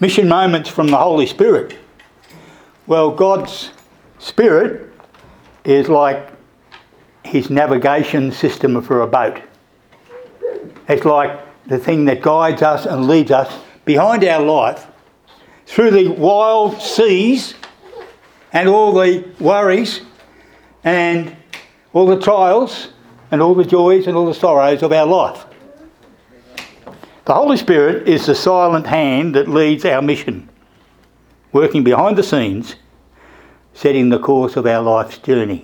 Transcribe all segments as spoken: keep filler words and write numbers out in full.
mission moments from the Holy Spirit. Well, God's Spirit is like his navigation system for a boat. It's like the thing that guides us and leads us behind our life through the wild seas and all the worries and all the trials and all the joys and all the sorrows of our life. The Holy Spirit is the silent hand that leads our mission, working behind the scenes, setting the course of our life's journey.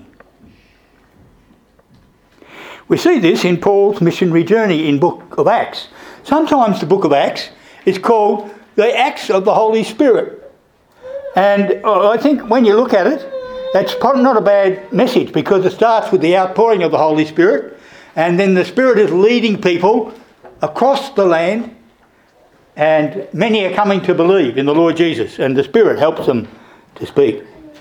We see this in Paul's missionary journey in Book of Acts. Sometimes the Book of Acts is called the Acts of the Holy Spirit. And I think when you look at it, that's probably not a bad message, because it starts with the outpouring of the Holy Spirit, and then the Spirit is leading people across the land, and many are coming to believe in the Lord Jesus, and the Spirit helps them to speak.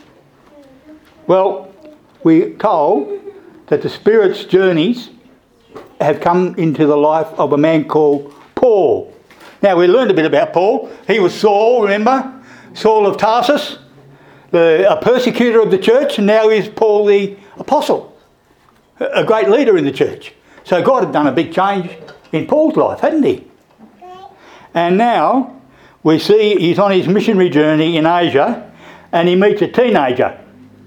Well, we're told that the Spirit's journeys have come into the life of a man called Paul. Now, we learned a bit about Paul. He was Saul, remember? Saul of Tarsus, the, a persecutor of the church, and now he's Paul the Apostle, a great leader in the church. So God had done a big change in Paul's life, hadn't he? And now we see he's on his missionary journey in Asia, and he meets a teenager,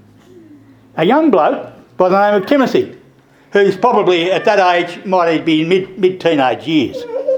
a young bloke by the name of Timothy, who's probably at that age might be in mid, mid-teenage years.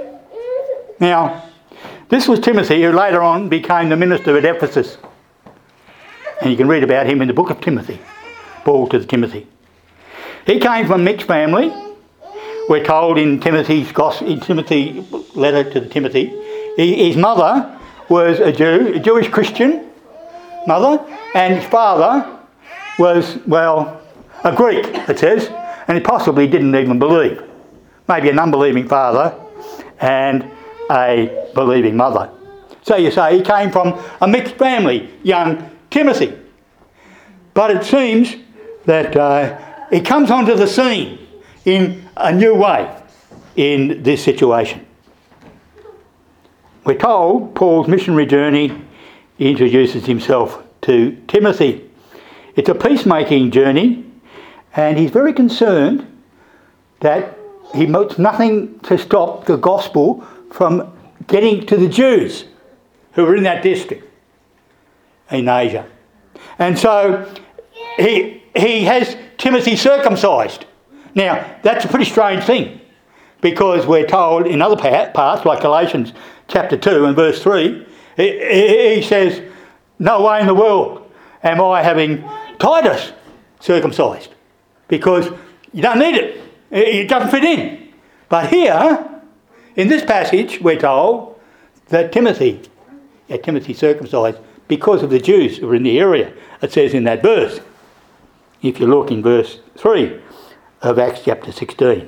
Now, this was Timothy, who later on became the minister at Ephesus. And you can read about him in the book of Timothy, Paul to Timothy. He came from a mixed family. We're told in Timothy's gospel, in Timothy letter to Timothy, he, his mother was a Jew, a Jewish Christian mother, and his father was, well, a Greek, it says, and he possibly didn't even believe. Maybe an unbelieving father and a believing mother. So you say he came from a mixed family, young Timothy. But it seems that uh, he comes onto the scene in a new way in this situation. We're told Paul's missionary journey introduces himself to Timothy. It's a peacemaking journey, and he's very concerned that he wants nothing to stop the gospel from getting to the Jews who were in that district in Asia. And so he he has Timothy circumcised. Now, that's a pretty strange thing, because we're told in other parts, like Galatians chapter two and verse three, he, he says, no way in the world am I having Titus circumcised, because you don't need it. It doesn't fit in. But here, in this passage, we're told that Timothy, yeah, Timothy circumcised because of the Jews who were in the area. It says in that verse, if you look in verse three of Acts chapter sixteen.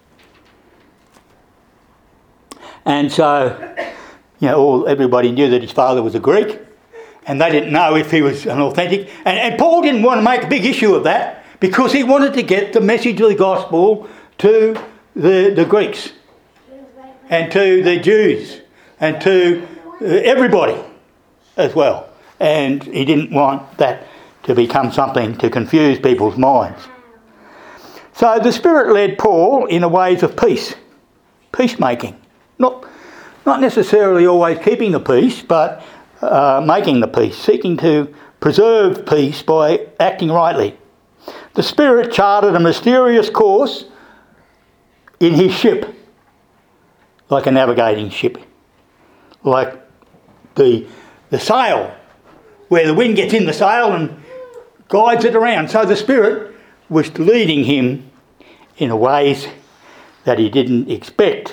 And so, you know, all, everybody knew that his father was a Greek, and they didn't know if he was an authentic. And, and Paul didn't want to make a big issue of that, because he wanted to get the message of the gospel to the, the Greeks and to the Jews and to uh, everybody as well. And he didn't want that to become something to confuse people's minds. So the Spirit led Paul in the ways of peace, peacemaking. Not, not necessarily always keeping the peace, but uh, making the peace, seeking to preserve peace by acting rightly. The Spirit charted a mysterious course in his ship, like a navigating ship, like the, the sail, where the wind gets in the sail and guides it around. So the Spirit was leading him in ways that he didn't expect,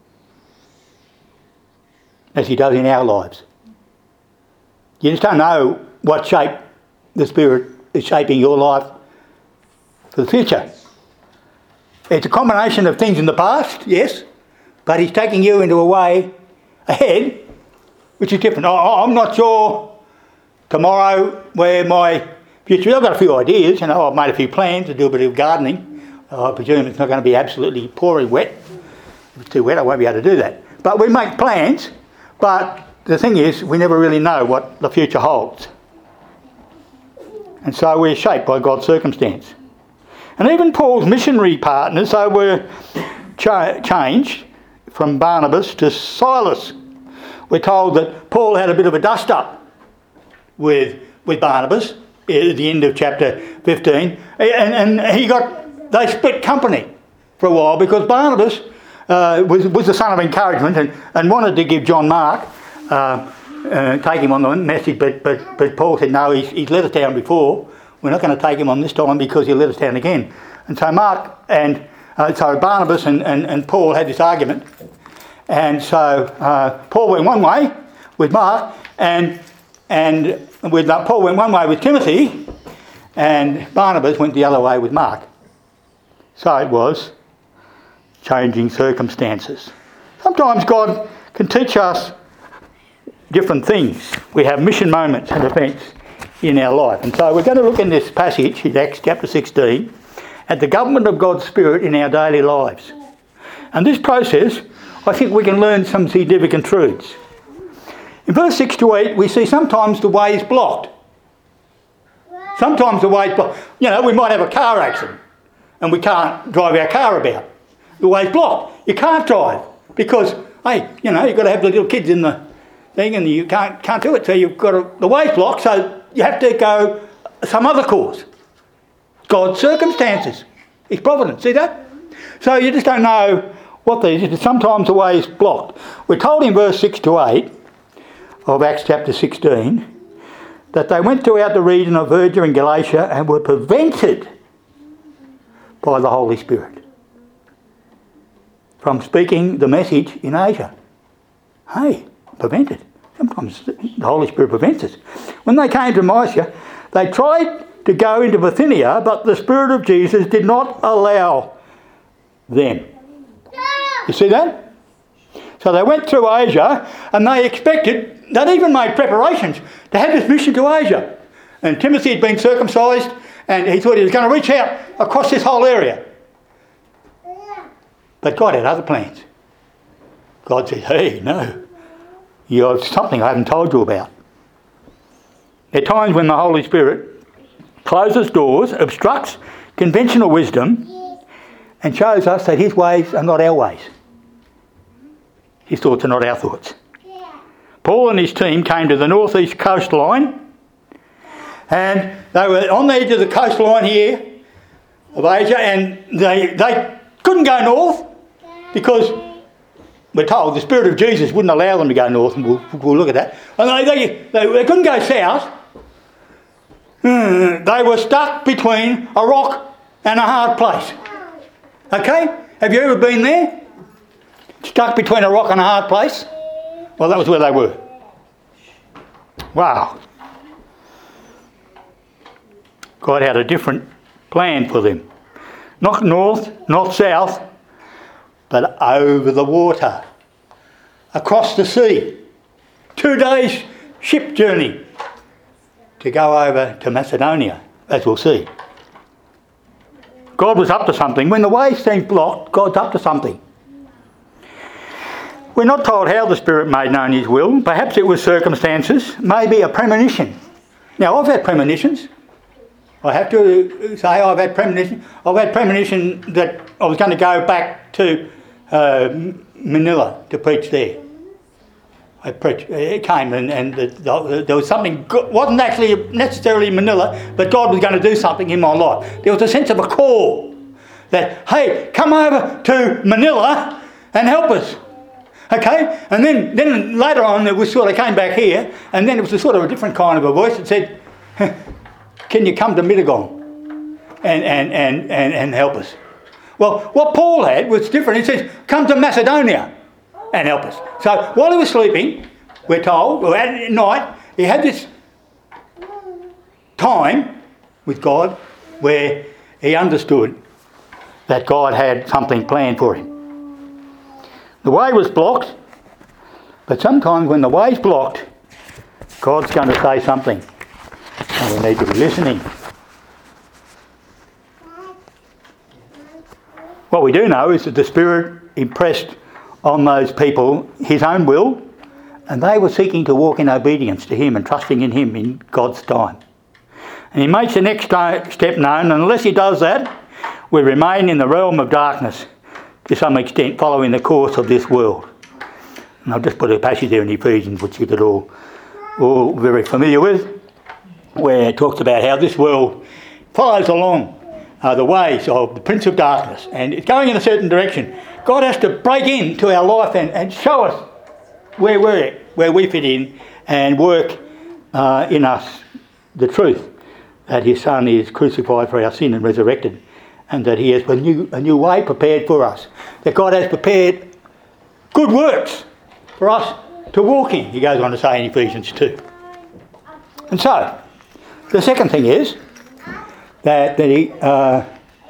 as he does in our lives. You just don't know what shape the Spirit is shaping your life for the future. It's a combination of things in the past, yes, but he's taking you into a way ahead which is different. I, I'm not sure tomorrow where my future is. I've got a few ideas, you know, I've made a few plans to do a bit of gardening. I presume it's not going to be absolutely pouring wet. If it's too wet, I won't be able to do that. But we make plans, but the thing is, we never really know what the future holds. And so we're shaped by God's circumstance. And even Paul's missionary partners, they were cha- changed from Barnabas to Silas. We're told that Paul had a bit of a dust-up with, with Barnabas at the end of chapter fifteen. And, and he got, they split company for a while because Barnabas uh, was, was the son of encouragement and, and wanted to give John Mark, uh, uh, take him on the message, but, but, but Paul said, no, he's, he's let us down before. We're not going to take him on this time because he'll let us down again. And so Mark and uh, so Barnabas and, and, and Paul had this argument. And so uh, Paul went one way with Mark, and and with uh, Paul went one way with Timothy, and Barnabas went the other way with Mark. So it was changing circumstances. Sometimes God can teach us different things. We have mission moments and events in our life. And so we're going to look in this passage, in Acts chapter sixteen, at the government of God's Spirit in our daily lives. And this process, I think we can learn some significant truths. In verse six to eight, we see sometimes the way is blocked. Sometimes the way is blocked. You know, we might have a car accident and we can't drive our car about. The way's blocked. You can't drive because, hey, you know, you've got to have the little kids in the thing and you can't can't do it. So you've got to, the way's blocked, so you have to go some other course. God's circumstances. His providence. See that? So you just don't know what these is. Sometimes the way is blocked. We're told in verse six to eight of Acts chapter sixteen that they went throughout the region of Phrygia and Galatia and were prevented by the Holy Spirit from speaking the message in Asia. Hey, prevented. Sometimes the Holy Spirit prevents us. When they came to Mysia, they tried to go into Bithynia, but the Spirit of Jesus did not allow them. You see that? So they went through Asia and they expected, they'd even made preparations to have this mission to Asia. And Timothy had been circumcised and he thought he was going to reach out across this whole area. But God had other plans. God said, hey, no. You have something I haven't told you about. There are times when the Holy Spirit closes doors, obstructs conventional wisdom, and shows us that his ways are not our ways. His thoughts are not our thoughts. Paul and his team came to the northeast coastline, and they were on the edge of the coastline here of Asia, and they they couldn't go north because we're told the Spirit of Jesus wouldn't allow them to go north, and we'll, we'll look at that. And they, they, they, they couldn't go south. Hmm, they were stuck between a rock and a hard place. Okay? Have you ever been there? Stuck between a rock and a hard place? Well, that was where they were. Wow. God had a different plan for them. Not north, not south, but over the water, across the sea. Two days ship journey to go over to Macedonia, as we'll see. God was up to something. When the way seems blocked, God's up to something. We're not told how the Spirit made known his will. Perhaps it was circumstances, maybe a premonition. Now, I've had premonitions. I have to say I've had premonition. I've had premonition that I was going to go back to uh, Manila to preach there. I preached, it came and, and the, the, there was something, wasn't actually necessarily Manila, but God was going to do something in my life. There was a sense of a call that, hey, come over to Manila and help us. Okay? And then, then later on it was sort of came back here, and then it was a sort of a different kind of a voice that said, can you come to Mittagong and, and, and, and, and help us? Well, what Paul had was different. He says, come to Macedonia and help us. So while he was sleeping, we're told, or at night, he had this time with God where he understood that God had something planned for him. The way was blocked, but sometimes when the way's blocked, God's going to say something. And we need to be listening. What we do know is that the Spirit impressed on those people his own will And they were seeking to walk in obedience to him and trusting in him in God's time. And he makes the next step known, and unless he does that, we remain in the realm of darkness to some extent, following the course of this world. And I've just put a passage there in Ephesians, which you could all, all very familiar with, where it talks about how this world follows along uh, the ways of the Prince of Darkness, and it's going in a certain direction. God has to break into our life and, and show us where we're where we fit in, and work uh, in us the truth that his Son is crucified for our sin and resurrected, and that he has a new, a new way prepared for us. That God has prepared good works for us to walk in, he goes on to say in Ephesians two. And so, the second thing is that the uh,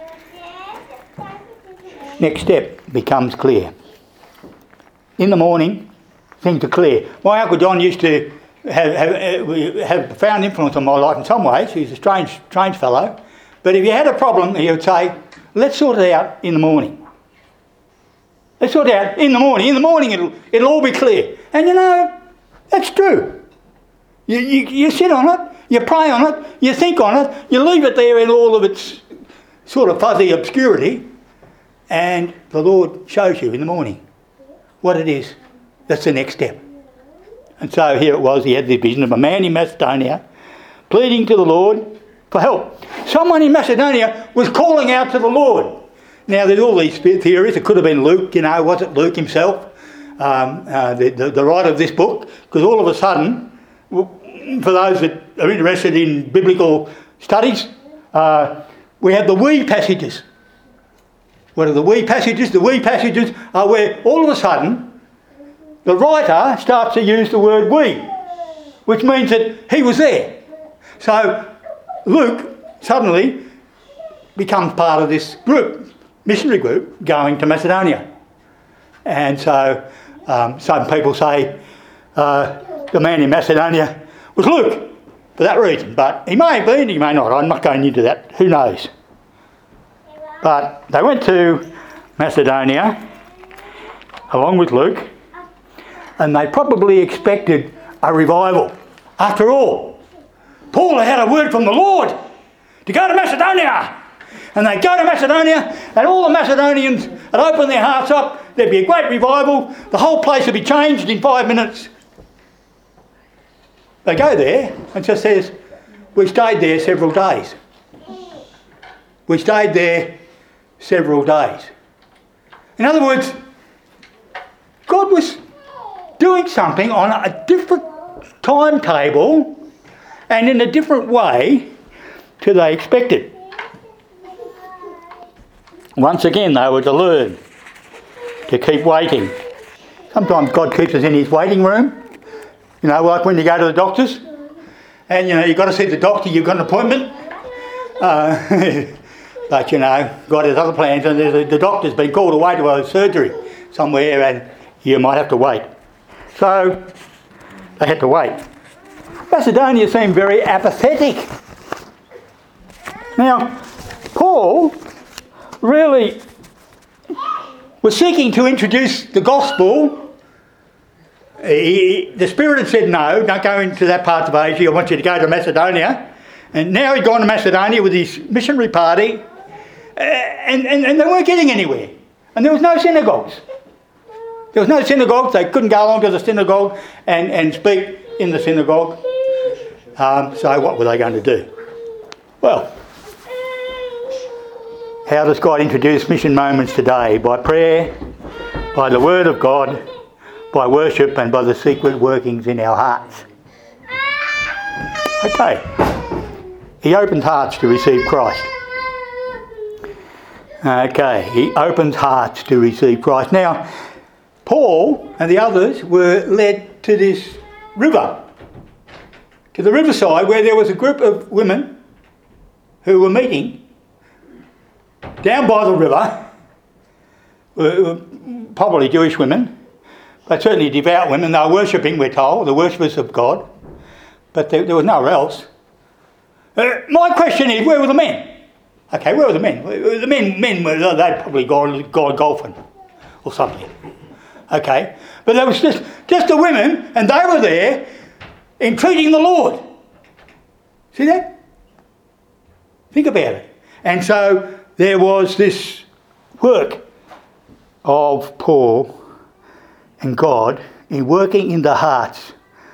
next step becomes clear. In the morning, things are clear. My Uncle John used to have, have, have a profound influence on my life in some ways. He's a strange, strange fellow. But if you had a problem, he would say, let's sort it out in the morning. Let's sort it out in the morning. In the morning it'll, it'll all be clear. And you know, that's true. You, you, you sit on it, you pray on it, you think on it, you leave it there in all of its sort of fuzzy obscurity, and the Lord shows you in the morning what it is. That's the next step. And so here it was, he had the vision of a man in Macedonia pleading to the Lord for help. Someone in Macedonia was calling out to the Lord. Now there's all these theories. It could have been Luke, you know, was it Luke himself, um, uh, the, the, the writer of this book? Because all of a sudden, for those that are interested in biblical studies, uh, we have the we passages. What are the we passages? The we passages are where all of a sudden the writer starts to use the word we, which means that he was there. So Luke suddenly becomes part of this group, missionary group, going to Macedonia. And so um, some people say uh, the man in Macedonia was Luke for that reason. But he may have been, he may not. I'm not going into that. Who knows? But they went to Macedonia along with Luke, and they probably expected a revival. After all, Paul had a word from the Lord to go to Macedonia. And they go to Macedonia, and all the Macedonians had opened their hearts up. There'd be a great revival. The whole place would be changed in five minutes. They go there, and it just says, we stayed there several days. We stayed there several days. In other words, God was doing something on a different timetable and in a different way to they expected. Once again, they were to learn to keep waiting. Sometimes God keeps us in his waiting room. You know, like when you go to the doctors and, you know, you've got to see the doctor, you've got an appointment. Uh, but, you know, God has other plans, and the, the doctor's been called away to a surgery somewhere, and you might have to wait. So they had to wait. Macedonia seemed very apathetic. Now, Paul really was seeking to introduce the gospel. He, the Spirit had said, no, don't go into that part of Asia, I want you to go to Macedonia. And now he'd gone to Macedonia with his missionary party, uh, and, and, and they weren't getting anywhere. And there was no synagogues. There was no synagogues. They couldn't go along to the synagogue and, and speak in the synagogue. Um, so what were they going to do? Well, how does God introduce mission moments today? By prayer, by the word of God, by worship, and by the secret workings in our hearts. Okay. He opens hearts to receive Christ. Okay, he opens hearts to receive Christ. Now, Paul and the others were led to this river, to the riverside, where there was a group of women who were meeting down by the river, were probably Jewish women, but certainly devout women. They were worshipping, we're told, the worshippers of God, but there, there was nowhere else. Uh, my question is, where were the men? Okay, where were the men? The men, men were, they'd probably gone, gone golfing or something. Okay? But there was just, just the women, and they were there entreating the Lord. See that? Think about it. And so there was this work of Paul and God in working in the hearts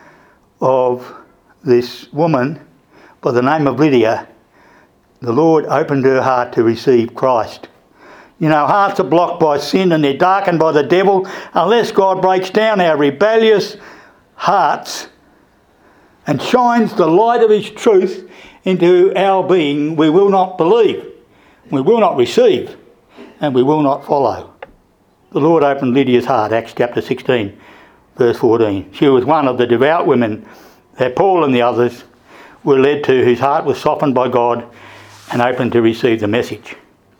of this woman by the name of Lydia. The Lord opened her heart to receive Christ. You know, hearts are blocked by sin and they're darkened by the devil. Unless God breaks down our rebellious hearts and shines the light of his truth into our being, we will not believe, we will not receive, and we will not follow. The Lord opened Lydia's heart, Acts chapter sixteen, verse fourteen. She was one of the devout women that Paul and the others were led to, whose heart was softened by God and open to receive the message.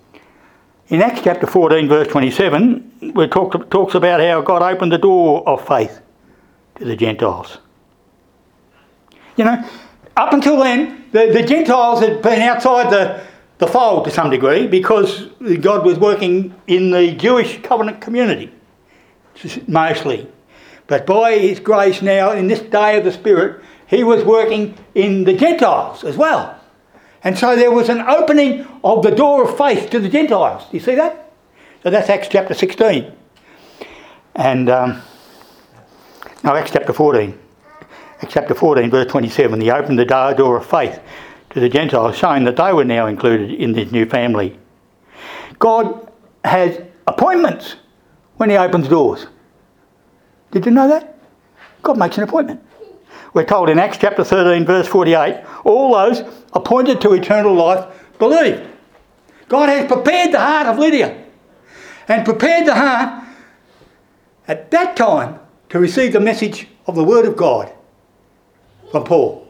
In Acts chapter fourteen, verse twenty-seven, it talk, talks about how God opened the door of faith to the Gentiles. You know, up until then, the, the Gentiles had been outside the, the fold to some degree because God was working in the Jewish covenant community, mostly. But by his grace now, in this day of the Spirit, he was working in the Gentiles as well. And so there was an opening of the door of faith to the Gentiles. Do you see that? So that's Acts chapter sixteen. And, um, no, Acts chapter fourteen. Acts chapter fourteen, verse twenty-seven. He opened the door of faith to the Gentiles, showing that they were now included in this new family. God has appointments when he opens doors. Did you know that? God makes an appointment. We're told in Acts chapter thirteen, verse forty-eight, all those appointed to eternal life believed. God has prepared the heart of Lydia and prepared the heart at that time to receive the message of the Word of God from Paul.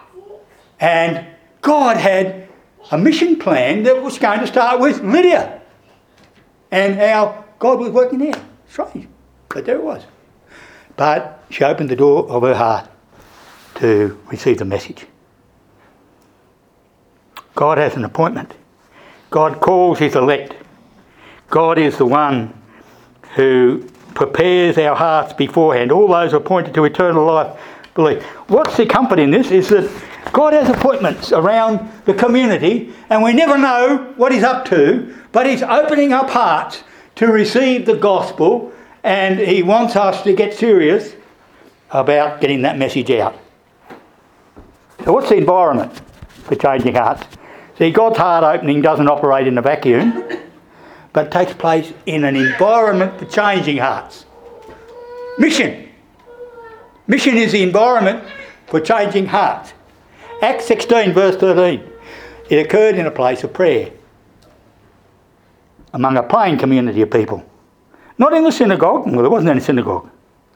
And God had a mission plan that was going to start with Lydia. And how God was working there. Strange, but there it was. But she opened the door of her heart to receive the message. God has an appointment. God calls his elect. God is the one who prepares our hearts beforehand. All those appointed to eternal life believe. What's the comfort in this is that God has appointments around the community and we never know what he's up to, but he's opening up hearts to receive the gospel, and he wants us to get serious about getting that message out. So what's the environment for changing hearts? See, God's heart opening doesn't operate in a vacuum, but takes place in an environment for changing hearts. Mission. Mission is the environment for changing hearts. Acts sixteen, verse thirteen. It occurred in a place of prayer, among a praying community of people. Not in the synagogue, well, there wasn't any synagogue.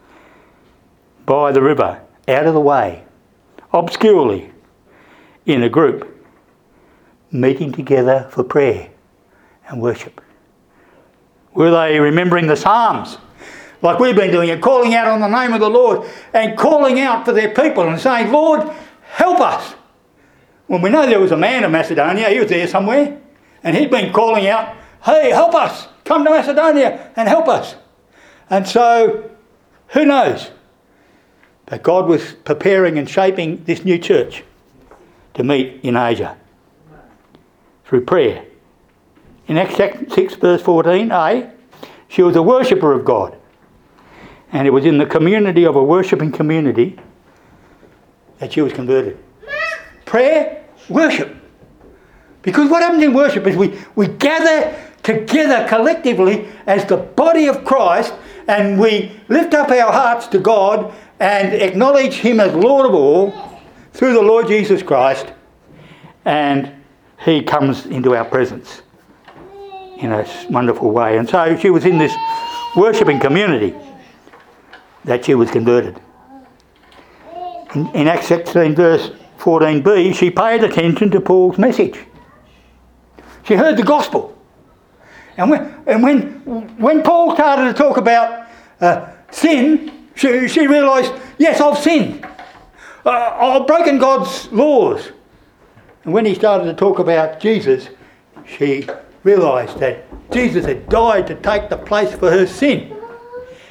By the river, out of the way, obscurely, in a group, meeting together for prayer and worship. Were they remembering the Psalms, like we've been doing it, calling out on the name of the Lord and calling out for their people and saying, Lord, help us? Well, we know there was a man in Macedonia, he was there somewhere, and he'd been calling out, hey, help us, come to Macedonia and help us. And so, who knows? But God was preparing and shaping this new church to meet in Asia through prayer. In Acts six, verse fourteen a, she was a worshipper of God. And it was in the community of a worshipping community that she was converted. Prayer, worship. Because what happens in worship is we, we gather together collectively as the body of Christ, and we lift up our hearts to God and acknowledge him as Lord of all through the Lord Jesus Christ, and he comes into our presence in a wonderful way. And so she was in this worshipping community that she was converted. In, in Acts sixteen, verse fourteen b, she paid attention to Paul's message. She heard the gospel. And when, and when, when Paul started to talk about uh, sin, she, she realised, yes, I've sinned. Uh, I've broken God's laws. And when he started to talk about Jesus, she realised that Jesus had died to take the place for her sin.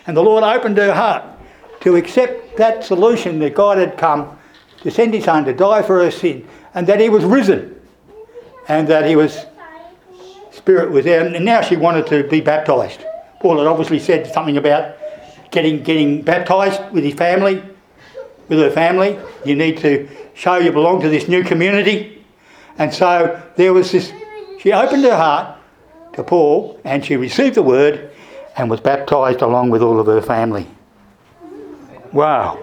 And the Lord opened her heart to accept that solution that God had come to send his son to die for her sin, and that he was risen, and that he was, Spirit was there, and now she wanted to be baptised. Paul had obviously said something about getting getting baptised with his family, with her family. You need to show you belong to this new community. And so there was this, she opened her heart to Paul and she received the word and was baptised along with all of her family. Wow.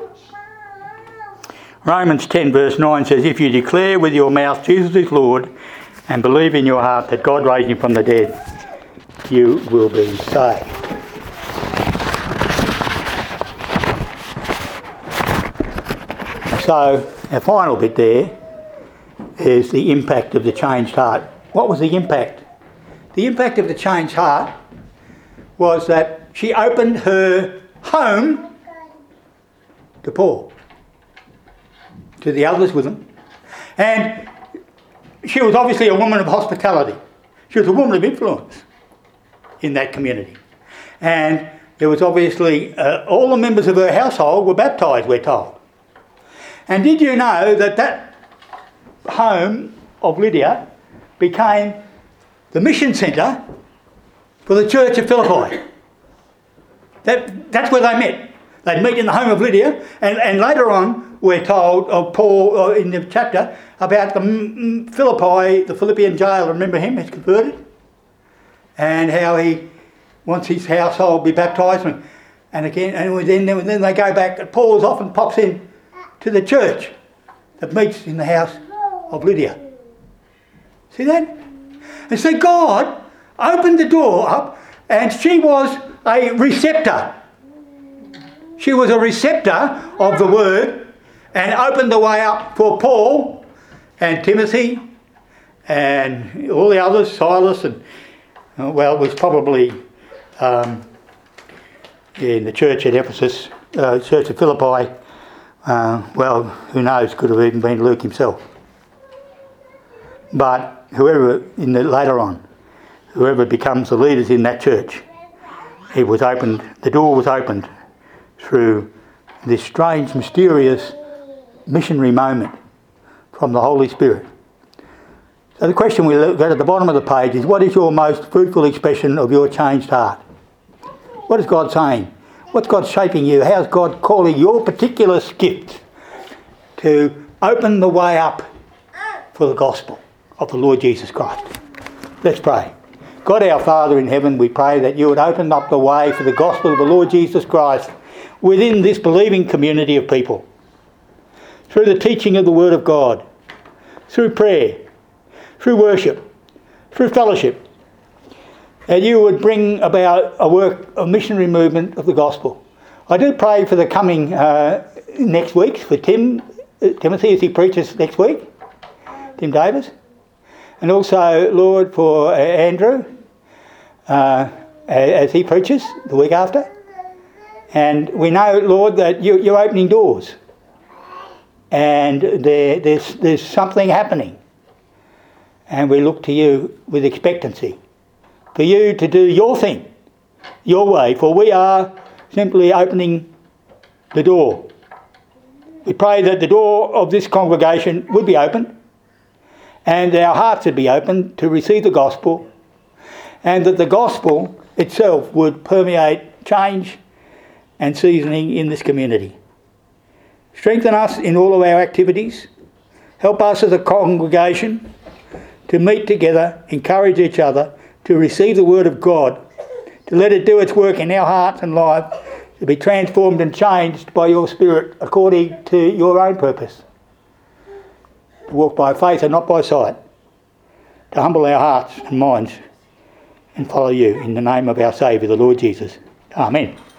Romans ten verse nine says, if you declare with your mouth Jesus is Lord and believe in your heart that God raised him from the dead, you will be saved. So our final bit there is the impact of the changed heart. What was the impact? The impact of the changed heart was that she opened her home to Paul, to the others with him. And she was obviously a woman of hospitality. She was a woman of influence in that community. And there was obviously, uh, all the members of her household were baptised, we're told. And did you know that that home of Lydia became the mission centre for the church of Philippi? That, that's where they met. They'd meet in the home of Lydia, and, and later on we're told of Paul uh, in the chapter about the mm, Philippi, the Philippian jailer, remember him, he's converted, and how he wants his household to be baptised, and, and again, and then, then they go back. Paul often pops in to the church that meets in the house of Lydia. See that? And so God opened the door up, and she was a receptor. She was a receptor of the word and opened the way up for Paul and Timothy and all the others, Silas, and uh, well, it was probably um, in the church at Ephesus, uh, church of Philippi. Uh, well, who knows, could have even been Luke himself. But whoever, in the, later on, whoever becomes the leaders in that church, it was opened, the door was opened through this strange, mysterious missionary moment from the Holy Spirit. So the question we look at at the bottom of the page is, what is your most fruitful expression of your changed heart? What is God saying? What's God shaping you? How's God calling your particular gift to open the way up for the gospel of the Lord Jesus Christ? Let's pray. God our Father in heaven, we pray that you would open up the way for the gospel of the Lord Jesus Christ within this believing community of people, through the teaching of the Word of God, through prayer, through worship, through fellowship, that you would bring about a work of missionary movement of the gospel. I do pray for the coming uh, next week for Tim, uh, Timothy as he preaches next week, Tim Davis, and also, Lord, for uh, Andrew uh, as he preaches the week after. And we know, Lord, that you, you're opening doors, and there, there's, there's something happening, and we look to you with expectancy for you to do your thing, your way, for we are simply opening the door. We pray that the door of this congregation would be open, and our hearts would be open to receive the gospel, and that the gospel itself would permeate change and seasoning in this community. Strengthen us in all of our activities. Help us as a congregation to meet together, encourage each other, to receive the word of God, to let it do its work in our hearts and lives, to be transformed and changed by your Spirit according to your own purpose. To walk by faith and not by sight. To humble our hearts and minds and follow you in the name of our Saviour, the Lord Jesus. Amen.